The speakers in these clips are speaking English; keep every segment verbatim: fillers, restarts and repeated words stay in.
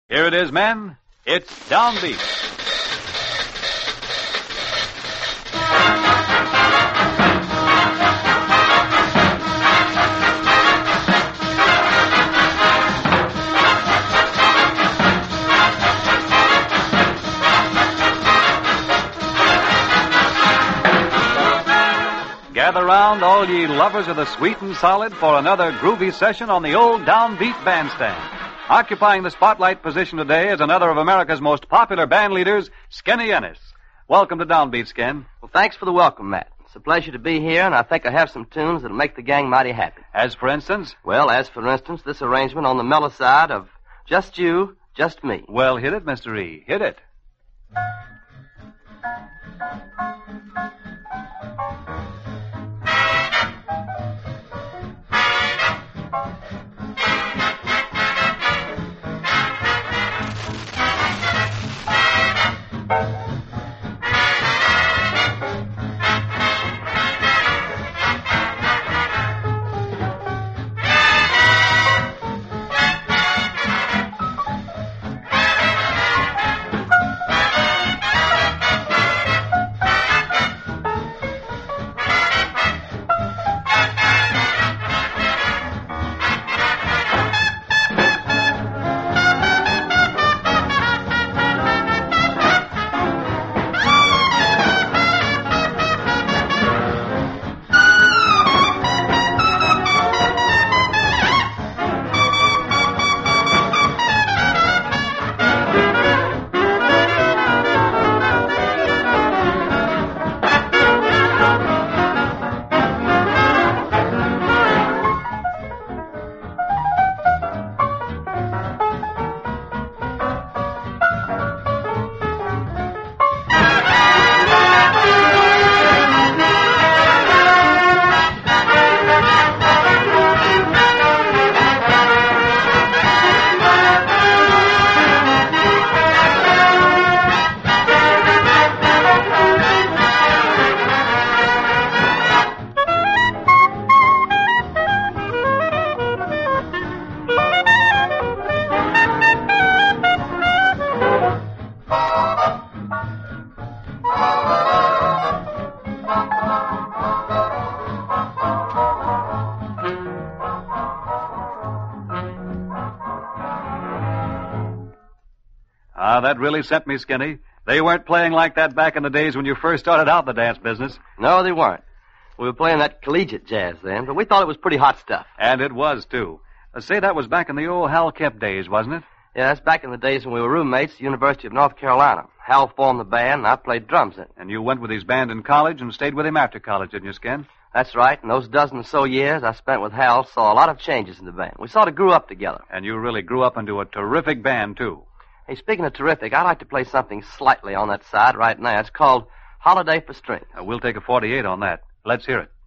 Here it is, men. It's Downbeat. Gather round, all ye lovers of the sweet and solid, for another groovy session on the old Downbeat Bandstand. Occupying the spotlight position today is another of America's most popular band leaders, Skenny Ennis. Welcome to Downbeat, Sken. Well, thanks for the welcome, Matt. It's a pleasure to be here, and I think I have some tunes that'll make the gang mighty happy. As for instance? Well, as for instance, this arrangement on the mellow side of Just You, Just Me. Well, hit it, Mister E. Hit it. Ah, that really sent me, Skinny. They weren't playing like that back in the days when you first started out in the dance business. No, they weren't. We were playing that collegiate jazz then, but we thought it was pretty hot stuff. And it was, too. Uh, say, that was back in the old Hal Kemp days, wasn't it? Yeah, that's back in the days when we were roommates at the University of North Carolina. Hal formed the band, and I played drums in it. And you went with his band in college and stayed with him after college, didn't you, Skin? That's right. In those dozen or so years I spent with Hal, saw a lot of changes in the band. We sort of grew up together. And you really grew up into a terrific band, too. Hey, speaking of terrific, I'd like to play something slightly on that side right now. It's called Holiday for Strings. Uh, we'll take a forty-eight on that. Let's hear it.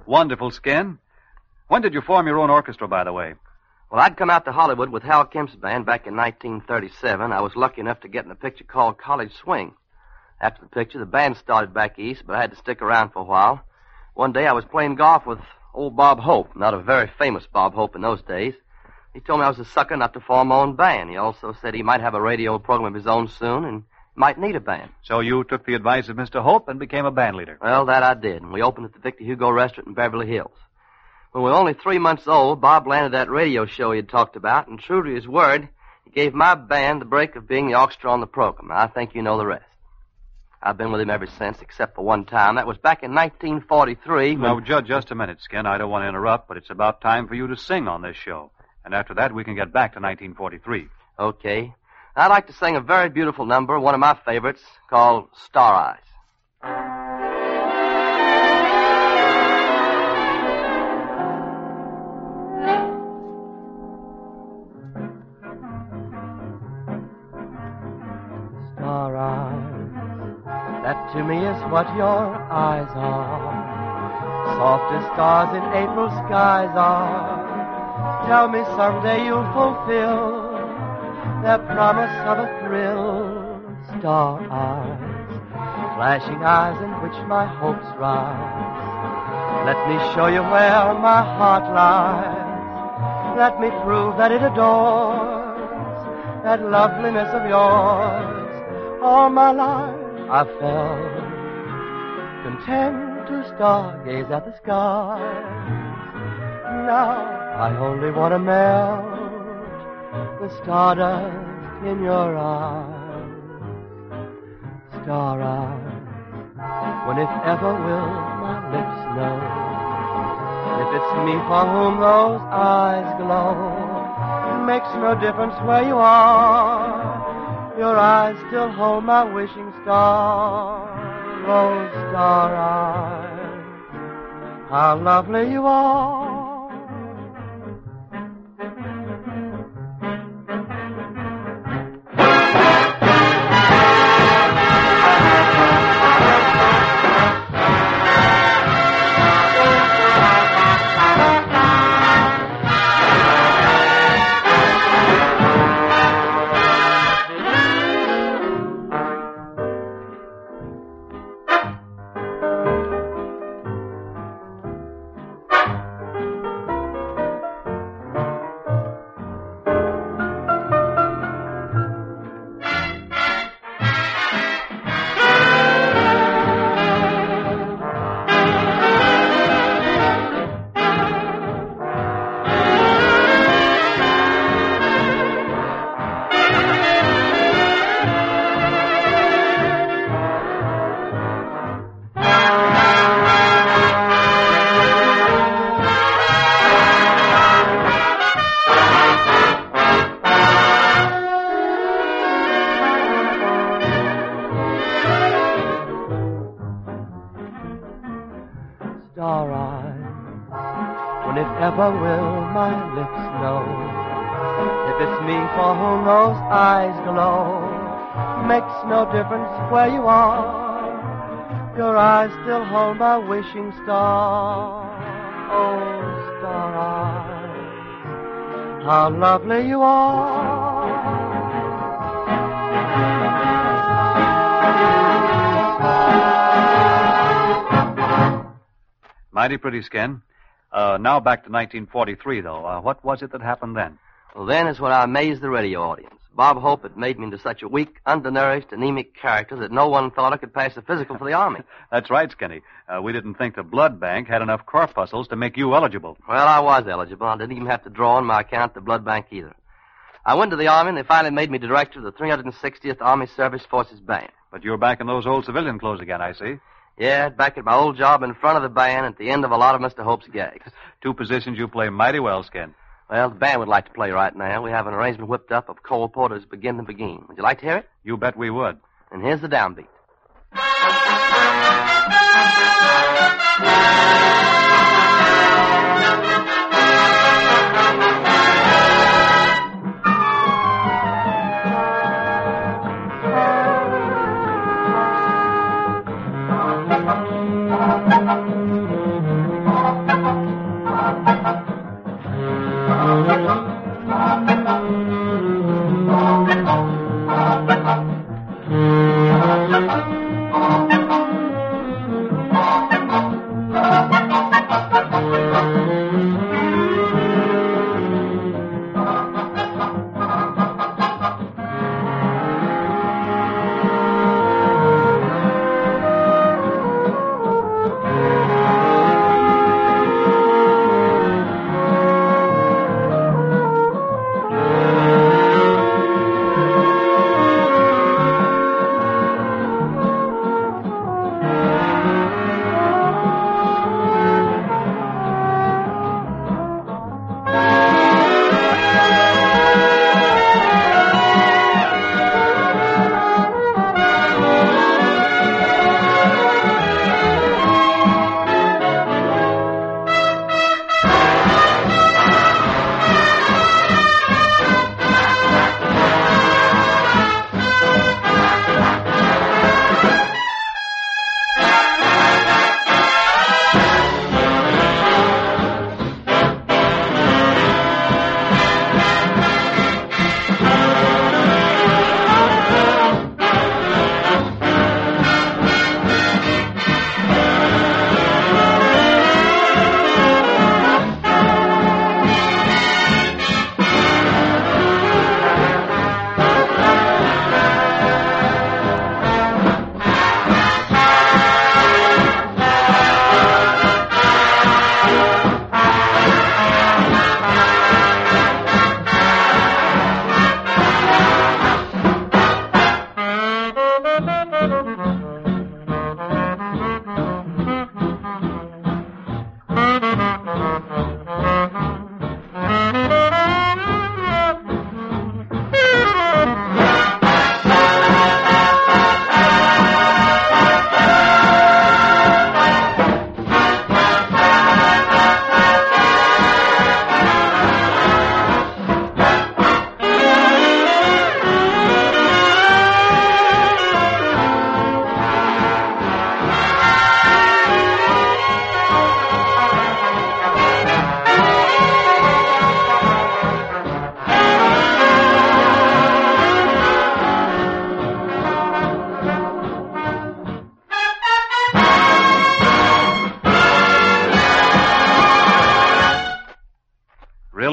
Wonderful, Skin. When did you form your own orchestra, by the way? Well, I'd come out to Hollywood with Hal Kemp's band back in nineteen thirty-seven. I was lucky enough to get in a picture called College Swing. After the picture, the band started back east, but I had to stick around for a while. One day I was playing golf with old Bob Hope, not a very famous Bob Hope in those days. He told me I was a sucker not to form my own band. He also said he might have a radio program of his own soon and might need a band. So you took the advice of Mister Hope and became a band leader? Well, that I did, and we opened at the Victor Hugo restaurant in Beverly Hills. When we were only three months old, Bob landed that radio show he had talked about, and true to his word, he gave my band the break of being the orchestra on the program. I think you know the rest. I've been with him ever since, except for one time. That was back in nineteen forty-three. When... Now, Judge, just a minute, Skin. I don't want to interrupt, but it's about time for you to sing on this show. And after that, we can get back to nineteen forty-three. Okay. I'd like to sing a very beautiful number, one of my favorites, called Star Eyes. Star eyes, that to me is what your eyes are. Soft as stars in April skies are. Tell me someday you'll fulfill their promise of a thrill. Star eyes, flashing eyes in which my hopes rise. Let me show you where my heart lies. Let me prove that it adores that loveliness of yours. All my life I felt content to stargaze at the skies. Now I only want to melt the stardust in your eyes. Star eyes, when if ever will my lips know if it's me for whom those eyes glow. It makes no difference where you are, your eyes still hold my wishing star. Oh, star eyes, how lovely you are. Star eyes, when if ever will my lips know if it's me for whom those eyes glow. Makes no difference where you are, your eyes still hold my wishing star. Oh, star eyes, how lovely you are. Mighty pretty, Skin. Uh, now back to nineteen forty-three, though. Uh, what was it that happened then? Well, then is when I amazed the radio audience. Bob Hope had made me into such a weak, undernourished, anemic character that no one thought I could pass the physical for the Army. That's right, Skinny. Uh, we didn't think the blood bank had enough corpuscles to make you eligible. Well, I was eligible. I didn't even have to draw on my account at the blood bank either. I went to the Army, and they finally made me director of the three hundred sixtieth Army Service Forces Band. But you're back in those old civilian clothes again, I see. Yeah, back at my old job in front of the band at the end of a lot of Mister Hope's gags. Two positions you play mighty well, Skin. Well, the band would like to play right now. We have an arrangement whipped up of Cole Porter's Begin to Begin. Would you like to hear it? You bet we would. And here's the downbeat.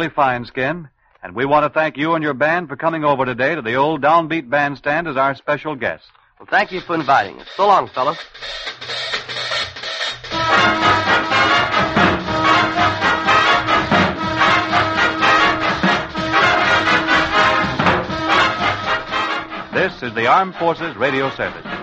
really fine, Skin. And we want to thank you and your band for coming over today to the old Downbeat Bandstand as our special guest. Well, thank you for inviting us. So long, fellas. This is the Armed Forces Radio Service.